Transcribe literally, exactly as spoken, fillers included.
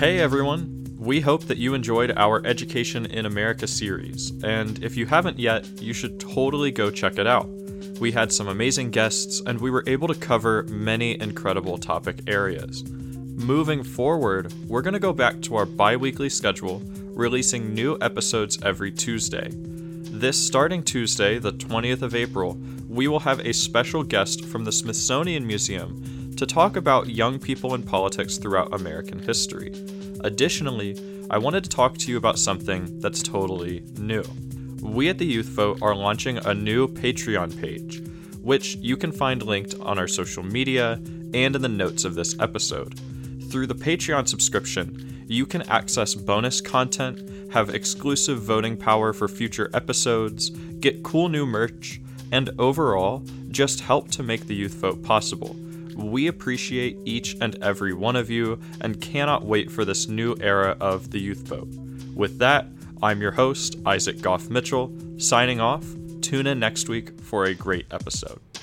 Hey everyone! We hope that you enjoyed our Education in America series, and if you haven't yet, you should totally go check it out. We had some amazing guests, and we were able to cover many incredible topic areas. Moving forward, we're going to go back to our bi-weekly schedule, releasing new episodes every Tuesday. This starting Tuesday, the twentieth of April, we will have a special guest from the Smithsonian Museum to talk about young people in politics throughout American history. Additionally, I wanted to talk to you about something that's totally new. We at the Youth Vote are launching a new Patreon page, which you can find linked on our social media and in the notes of this episode. Through the Patreon subscription, you can access bonus content, have exclusive voting power for future episodes, get cool new merch, and overall, just help to make the Youth Vote possible. We appreciate each and every one of you and cannot wait for this new era of the Youth Vote. With that, I'm your host, Isaac Goff Mitchell, signing off. Tune in next week for a great episode.